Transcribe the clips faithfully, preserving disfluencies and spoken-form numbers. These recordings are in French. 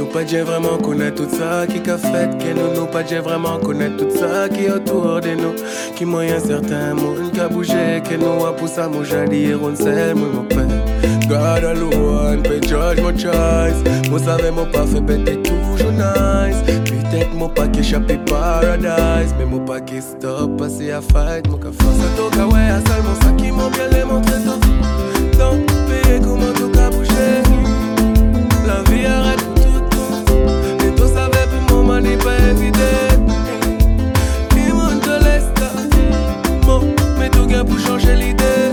nous pas déjà vraiment connaître tout ça qui qu'a fait, que nous nous pas déjà vraiment connaître tout ça qui est autour de nous, qui moyen certain monde qui a bougé, que nous a poussé à manger dire on sait moi mon père. God alone, pay judge my choice. Moi savais mon pas fait bête toujours nice. Peut-être mon pas qui échappé paradise, mais mon pas qui stop passer à fight, mon café. Ça toca ouais à seulement ça qui m'ont bien les montré tout. Donc payer comment tout a bougé. La vie arrête tout tout. Et toi savais pour mon mani pas évité. Qui monte de l'est. Bon, mais tout gain pour changer l'idée.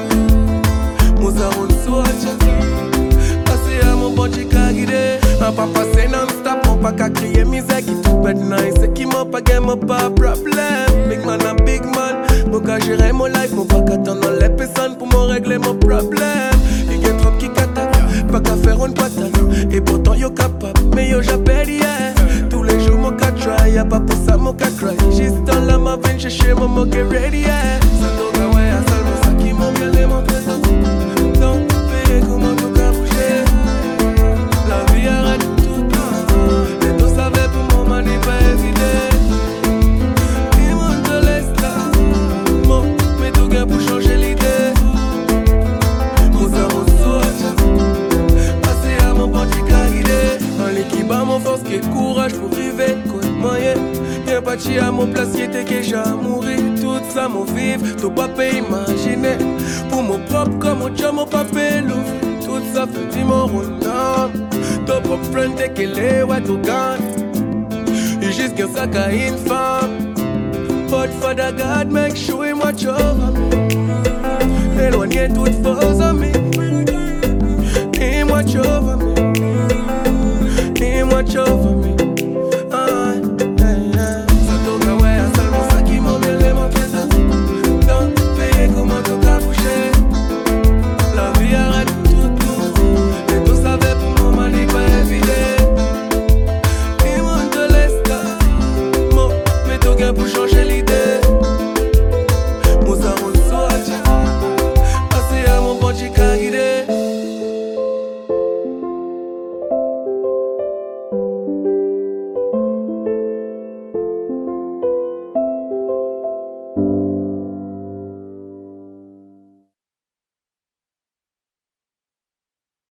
Moi ça roule swatch. Passer à mon bon chica guidé. Un pas passer non-stop, mon pas qu'à crier misère qui tout bête nice. C'est qui m'a pas gain, m'a pas problème. Big man a big man. Mon qu'à gérer mon life, mon pas qu'à attendre les personnes pour me régler mon problème. Il y a trop qui qu'attaque, pas qu'à faire une patate. Et pourtant yo capable, mais yo j'appelle hier. Tous les jours mon qu'à try, y'a pas pour ça mon qu'à cry. Juste dans la ma veine, chercher mon mot get ready yeah. Ça toca ouais, à seulement ça qui m'ont bien les montré tout. Donc payer comment tout qu'à bouger. La vie arrête tout le temps. Et tout savait pour mon mani pas évité. Qui monte de l'est. Bon, mais tout gain pour changer l'idée. Mon cerveau saute. Passer à mon petit guidé. En l'équipe à mon force qui est courage pour vivre. Côte moyenne. Y'a pas de chien à mon place qui était déjà mourir. Tout ça mon vivre. Tout pas imaginer. Pour mon propre comme mon job, mon papé l'ouvre. Tout ça fait du mon rondin. Ton propre friend t'es qu'elle est ouais tout gagne. Et juste qu'un sac à une femme. But Father God make sure him watch over me. Éloigner toutes vos amis. Him watch over me. Him watch over